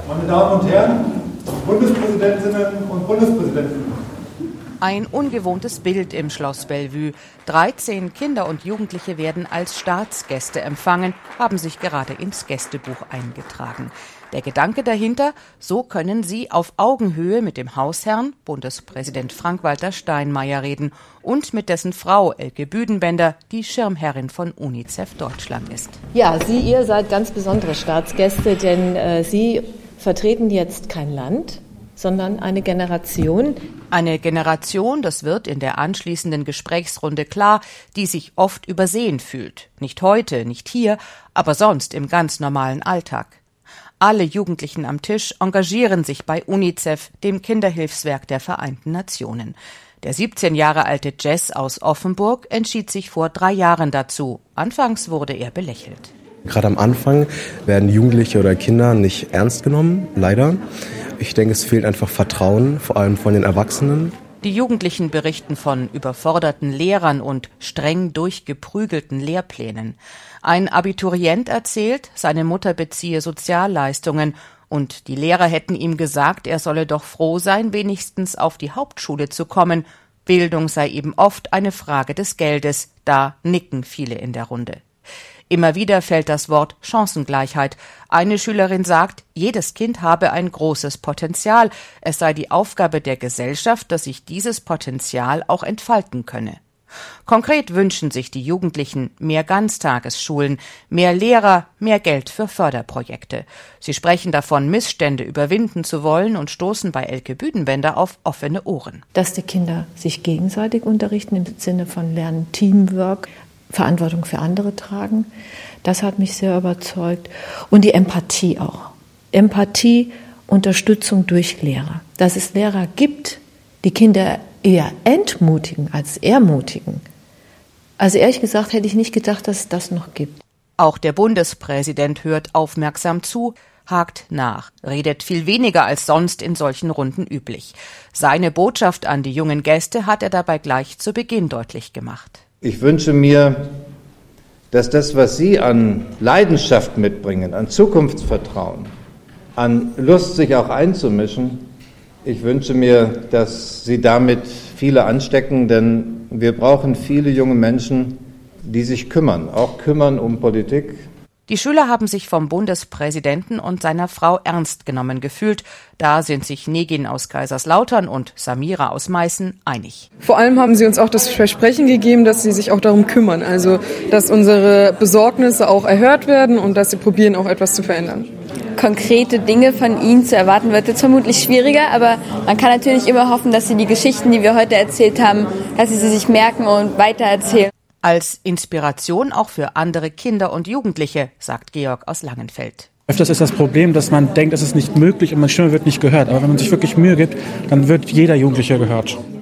Meine Damen und Herren, Bundespräsidentinnen und Bundespräsidenten. Ein ungewohntes Bild im Schloss Bellevue. 13 Kinder und Jugendliche werden als Staatsgäste empfangen, haben sich gerade ins Gästebuch eingetragen. Der Gedanke dahinter, so können sie auf Augenhöhe mit dem Hausherrn, Bundespräsident Frank-Walter Steinmeier, reden und mit dessen Frau Elke Büdenbender, die Schirmherrin von UNICEF Deutschland ist. Ja, ihr seid ganz besondere Staatsgäste, denn Sie vertreten jetzt kein Land, sondern eine Generation. Eine Generation, das wird in der anschließenden Gesprächsrunde klar, die sich oft übersehen fühlt. Nicht heute, nicht hier, aber sonst im ganz normalen Alltag. Alle Jugendlichen am Tisch engagieren sich bei UNICEF, dem Kinderhilfswerk der Vereinten Nationen. Der 17 Jahre alte Jess aus Offenburg entschied sich vor 3 Jahren dazu. Anfangs wurde er belächelt. Gerade am Anfang werden Jugendliche oder Kinder nicht ernst genommen, leider. Ich denke, es fehlt einfach Vertrauen, vor allem von den Erwachsenen. Die Jugendlichen berichten von überforderten Lehrern und streng durchgeprügelten Lehrplänen. Ein Abiturient erzählt, seine Mutter beziehe Sozialleistungen und die Lehrer hätten ihm gesagt, er solle doch froh sein, wenigstens auf die Hauptschule zu kommen. Bildung sei eben oft eine Frage des Geldes, da nicken viele in der Runde. Immer wieder fällt das Wort Chancengleichheit. Eine Schülerin sagt, jedes Kind habe ein großes Potenzial. Es sei die Aufgabe der Gesellschaft, dass sich dieses Potenzial auch entfalten könne. Konkret wünschen sich die Jugendlichen mehr Ganztagesschulen, mehr Lehrer, mehr Geld für Förderprojekte. Sie sprechen davon, Missstände überwinden zu wollen und stoßen bei Elke Büdenbender auf offene Ohren. Dass die Kinder sich gegenseitig unterrichten im Sinne von Lernen, Teamwork, Verantwortung für andere tragen. Das hat mich sehr überzeugt. Und die Empathie auch. Empathie, Unterstützung durch Lehrer. Dass es Lehrer gibt, die Kinder eher entmutigen als ermutigen. Also ehrlich gesagt hätte ich nicht gedacht, dass es das noch gibt. Auch der Bundespräsident hört aufmerksam zu, hakt nach, redet viel weniger als sonst in solchen Runden üblich. Seine Botschaft an die jungen Gäste hat er dabei gleich zu Beginn deutlich gemacht. Ich wünsche mir, dass das, was Sie an Leidenschaft mitbringen, an Zukunftsvertrauen, an Lust, sich auch einzumischen, ich wünsche mir, dass Sie damit viele anstecken, denn wir brauchen viele junge Menschen, die sich kümmern, auch kümmern um Politik. Die Schüler haben sich vom Bundespräsidenten und seiner Frau ernst genommen gefühlt. Da sind sich Negin aus Kaiserslautern und Samira aus Meißen einig. Vor allem haben sie uns auch das Versprechen gegeben, dass sie sich auch darum kümmern. Also, dass unsere Besorgnisse auch erhört werden und dass sie probieren, auch etwas zu verändern. Konkrete Dinge von ihnen zu erwarten, wird jetzt vermutlich schwieriger, aber man kann natürlich immer hoffen, dass sie die Geschichten, die wir heute erzählt haben, dass sie sich merken und weitererzählen. Als Inspiration auch für andere Kinder und Jugendliche, sagt Georg aus Langenfeld. Öfters ist das Problem, dass man denkt, es ist nicht möglich und meine Stimme wird nicht gehört. Aber wenn man sich wirklich Mühe gibt, dann wird jeder Jugendliche gehört.